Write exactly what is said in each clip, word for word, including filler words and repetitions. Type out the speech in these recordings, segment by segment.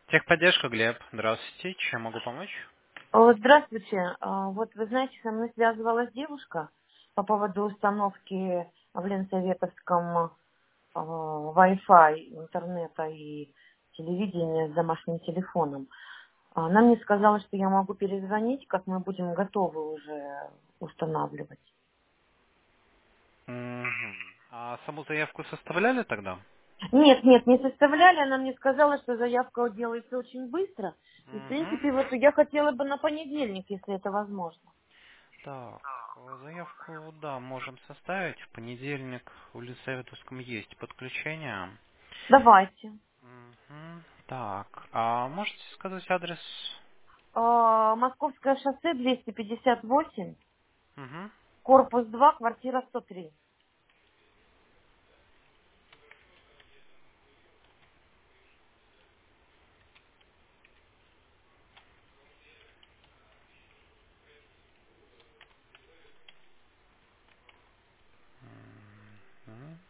Техподдержка, Глеб. Здравствуйте. Чем могу помочь? О, Здравствуйте. А, Вот вы знаете, со мной связывалась девушка по поводу установки в Ленсоветовском а, Wi-Fi интернета и телевидения с домашним телефоном. Она мне сказала, что я могу перезвонить, как мы будем готовы уже устанавливать. Мгм. А саму заявку составляли тогда? Нет, нет, не составляли. Она мне сказала, что заявка делается очень быстро. И, в Угу. принципе, вот я хотела бы на понедельник, если это возможно. Так, э, заявку, да, можем составить. В понедельник в Лисаветовском есть подключение. Давайте. Мгм. Так, а можете сказать адрес? А, Московское шоссе двести пятьдесят восемь, Угу. корпус два, квартира сто три. Мгм.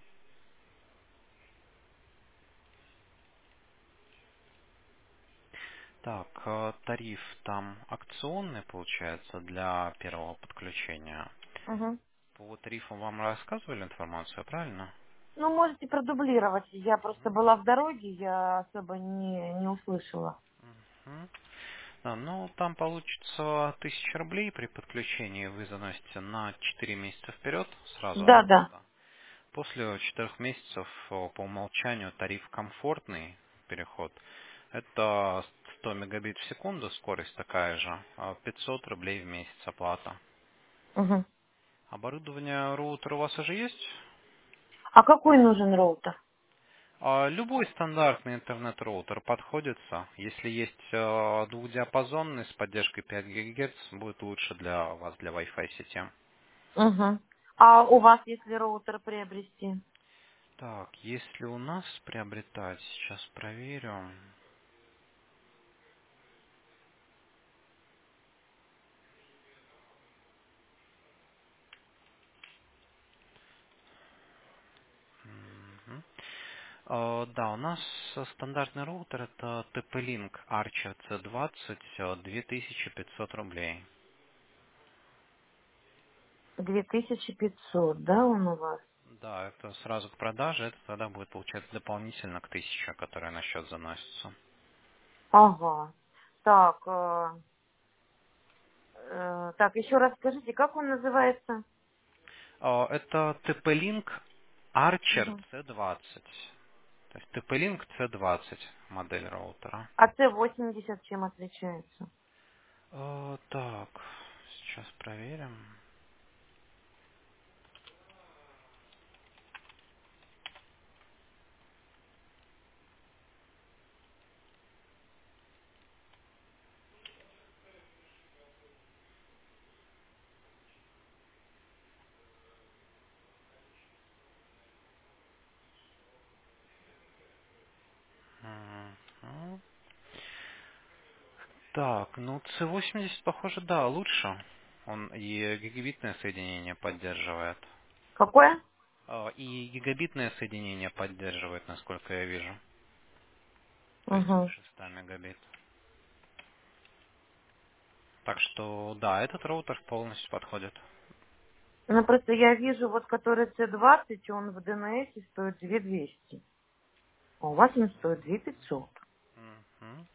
Так, э, тариф там акционный получается для первого подключения. Мгм. По тарифу вам рассказывали информацию, правильно? Ну, можете продублировать. Я просто была в дороге, я особо не, не услышала. Мгм. Да, ну, там получится тысяча рублей при подключении. Вы заносите на четыре месяца вперед сразу Да, да. оплата. После четырех месяцев о, по умолчанию тариф комфортный переход. Это сто мегабит в секунду, скорость такая же, а пятьсот рублей в месяц оплата. Мгм. Оборудование роутер у вас уже есть? А какой нужен роутер? А, Любой стандартный интернет-роутер подходится. Если есть э, двухдиапазонный с поддержкой пять гигагерц, будет лучше для вас, для Wi-Fi сети. Угу. А у вас, если роутер приобрести? Так, если у нас приобретать, сейчас проверю. Мгм. Э, Да, у нас э, стандартный роутер это ти пи-Link Archer си двадцать, э, две тысячи пятьсот рублей. две тысячи пятьсот, да, он у вас? Да, это сразу к продаже, это тогда будет получаться дополнительно к тысяче, которая на счет заносится. Ага. Так, э, э, так, еще раз скажите, как он называется? Э, Это ти пи-Link Archer Мгм. си двадцать. То есть ти пи-Link си двадцать модель роутера. А Ц восемьдесят чем отличается? Э, Так, сейчас проверим. Мгм. Так, ну си восемьдесят, похоже, да, лучше. Он и гигабитное соединение поддерживает. Какое? А, И гигабитное соединение поддерживает, насколько я вижу. То есть Угу. выше ста мегабит. Так что, да, этот роутер полностью подходит. Ну, просто я вижу, вот который Ц двадцать, он в ДНС стоит две тысячи двести. А у вас он стоит две тысячи пятьсот. Мгм.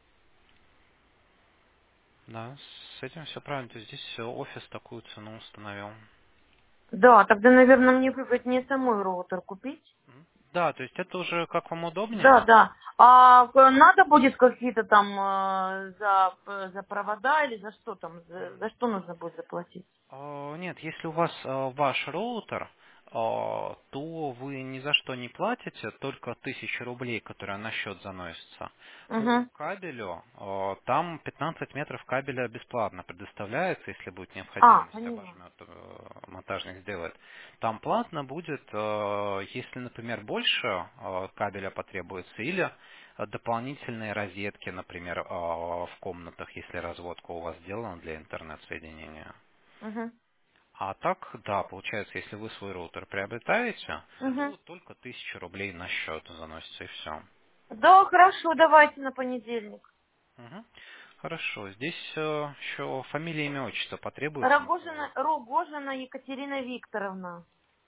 Да, с этим все правильно. То есть здесь офис такую цену установил. Да, тогда, наверное, мне выгоднее самой роутер купить. Мгм. Да, то есть это уже как вам Да, удобнее. да. А к- надо будет какие-то там э, за, э, за провода или за что там? За, за что нужно будет заплатить? А, Нет, если у вас а, ваш роутер, а, то вы ни за что не платите, только тысяча рублей, которая на счет заносится. По Угу. кабелю, а, там пятнадцать метров кабеля бесплатно предоставляется, если будет А, необходимость, поняла. обожмет, э, монтажник сделает. Там платно будет, э, если, например, больше э, кабеля потребуется, или э, дополнительные розетки, например, э, в комнатах, если разводка у вас сделана для интернет-соединения. Угу. А так, да, получается, если вы свой роутер приобретаете, Угу. то только тысяча рублей на счет заносится и все. Да, хорошо, давайте на понедельник. Мгм. Хорошо. Здесь э, еще фамилия, имя, отчество потребуется на Рогожина, словах. Рогожина Екатерина Викторовна.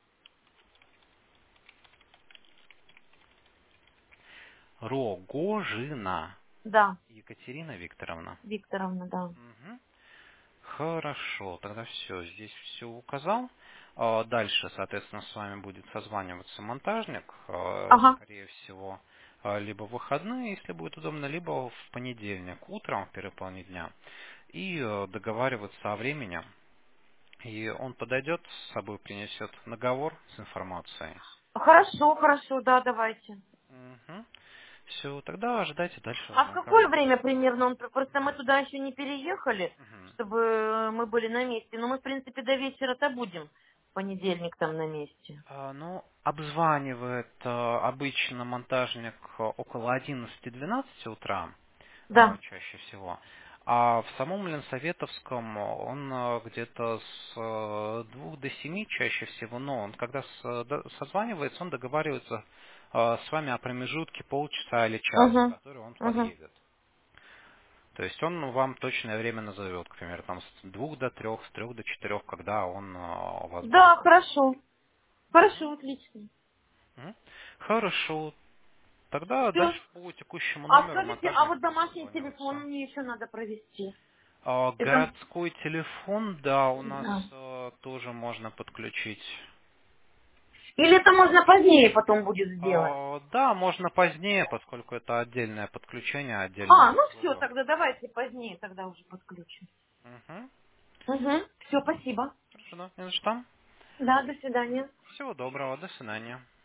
Рогожина Да, Екатерина Викторовна. Викторовна, да. Мгм. Хорошо, тогда все, здесь все указал. А, Дальше, соответственно, с вами будет созваниваться монтажник, а, Ага. скорее всего, а, либо в выходные, если будет удобно, либо в понедельник утром, в первой половине дня, и э, договариваться о времени. И он подойдет, с собой принесет договор с информацией. Хорошо, хорошо, да, давайте. Все, тогда ожидайте дальше А в звонка какое мне. время примерно он... Просто мы туда еще не переехали, Мгм. чтобы мы были на месте. Но мы, в принципе, до вечера-то будем. В понедельник там на месте. А, Ну, обзванивает э, обычно монтажник э, около одиннадцати-двенадцати утра, э, Да. чаще всего. А в самом Ленсоветовском он э, где-то с э, двух до семи чаще всего, но он когда с- до- созванивается, он договаривается э, с вами о промежутке полчаса или час, в Угу. который он Угу. подъедет. То есть он вам точное время назовет, к примеру, там с двух до трех, с трех до четырех, когда он э, у вас будет. Да, хорошо. Мгм. Хорошо, отлично. Мгм. Хорошо. Тогда Все. дальше по текущему А номеру скажите, а монтажник вот будет домашний телефон созваниваться. мне еще надо провести. А, Это... Городской телефон, да, у нас Да. э, тоже можно подключить. Или это можно позднее потом будет сделать? А, Да, можно позднее, поскольку это отдельное подключение, отдельные А, ну все, услуга. тогда давайте позднее тогда уже подключим. Угу. Угу. Все, спасибо. Хорошо, да, не за что. Да, до свидания. Всего доброго, до свидания.